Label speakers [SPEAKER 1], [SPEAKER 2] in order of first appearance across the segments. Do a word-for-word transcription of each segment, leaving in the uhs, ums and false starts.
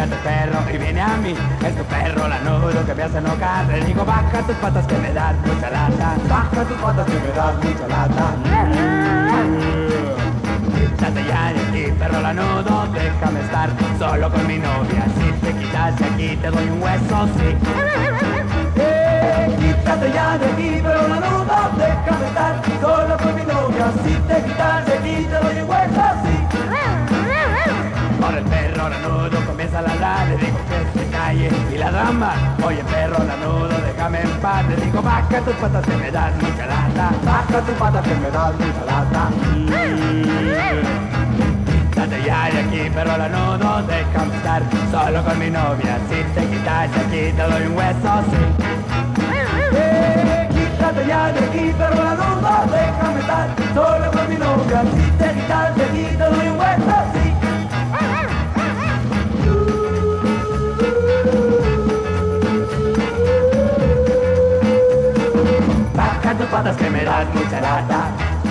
[SPEAKER 1] llega tu perro y viene a mí. Es tu perro lanudo que me hace enojar. Le digo, baja tus patas que me das mucha lata. Baja tus patas que me das mucha lata. Quítate ya de aquí, perro lanudo, déjame estar solo con mi novia. Si te quitas de aquí te doy un hueso, sí. Eh, quítate ya de aquí, perro lanudo, déjame estar solo con mi novia. Si te quitas de aquí te doy un hueso, sí. Por el perro lanudo comienza a ladrar, le digo que se calle y la drama. Oye perro lanudo, déjame en paz. Le digo, baja tus patas que me das mucha lata. Baja tus patas que me das mucha lata. Quítate ya de aquí, perro lanudo, déjame estar solo con mi novia. Si te quitas de aquí te doy un hueso, sí. Eh, quítate ya de aquí, perro lanudo, déjame estar solo con mi novia. Si te quitas de aquí te doy un hueso, sí. Baja tus patas que me das mucha lata.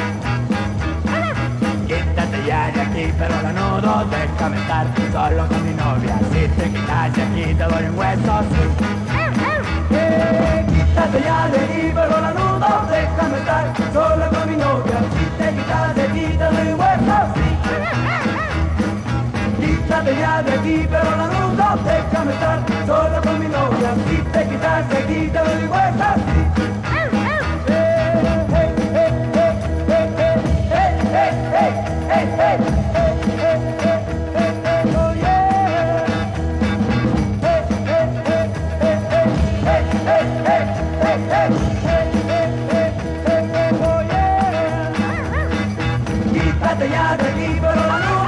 [SPEAKER 1] Quítate ya de aquí, perro lanudo, déjame estar solo con mi novia. Si te quitas de aquí te doy un hueso, sí. Eh, quítate ya de aquí, perro lanudo, déjame estar solo con mi novia. Si te quitas de aquí te doy un hueso, sí. Quítate ya de aquí, perro lanudo, déjame estar solo con mi novia. Si te quitas de aquí te doy un hueso, sí. Hey, hey, hey, hey, hey, hey, hey, oh yeah. Hey, hey, hey, hey, hey, hey, hey, hey, hey, hey, hey, hey, oh yeah. Quítate ya de aquí, pero la luz.